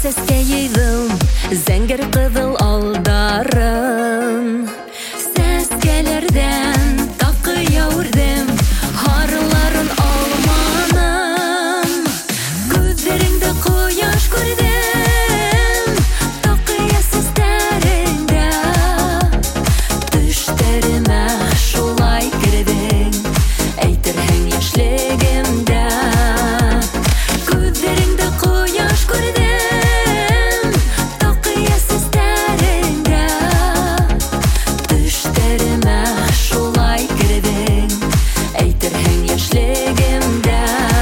Сәскә йыйдым зәңгәр кызыл алдарын. Сәскәләрдән тапкы яурдым, харларын алманым. Күзләреңдә кояш күрдем, тақия сәсләреңдә. Төштәремә шулай кердең, әйтерһең яшьлегемдә. Күзләреңдә кояш күрдем, тақия сәсләреңдә. Төштәремә шулай кердең, әйтерһең яшьлегемдә.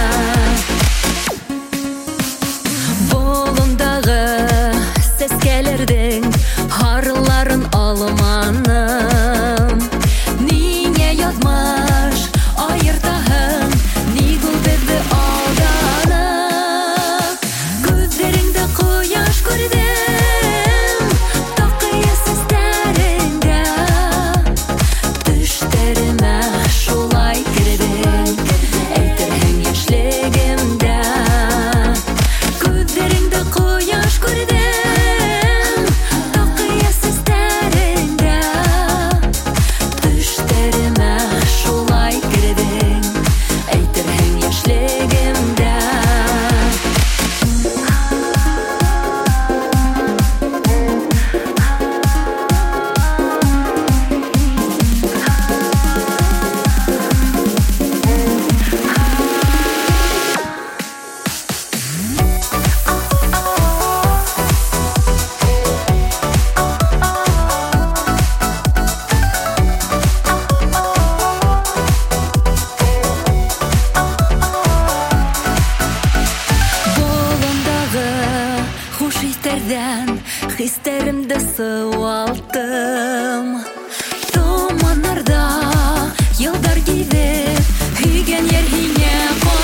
Болындагы сәскәләрдән харларын алманым. Нигә язмыш аертаһың, ник ул безне алдана? Күзләреңдә кояш күрдем, тақия сәсләреңдә. Төштәремә шулай кердең, әйтерһең яшьлегемдә. Күзләреңдә кояш күрдем, тақия сәсләреңдә. Төштәремә шулай кердең, әйтерһең яшьлегемдә. Болындагы хуш исләрдән хисләремдә сыуалтым. Томаннарда йылдар гизеп, һөйгән яр һиңә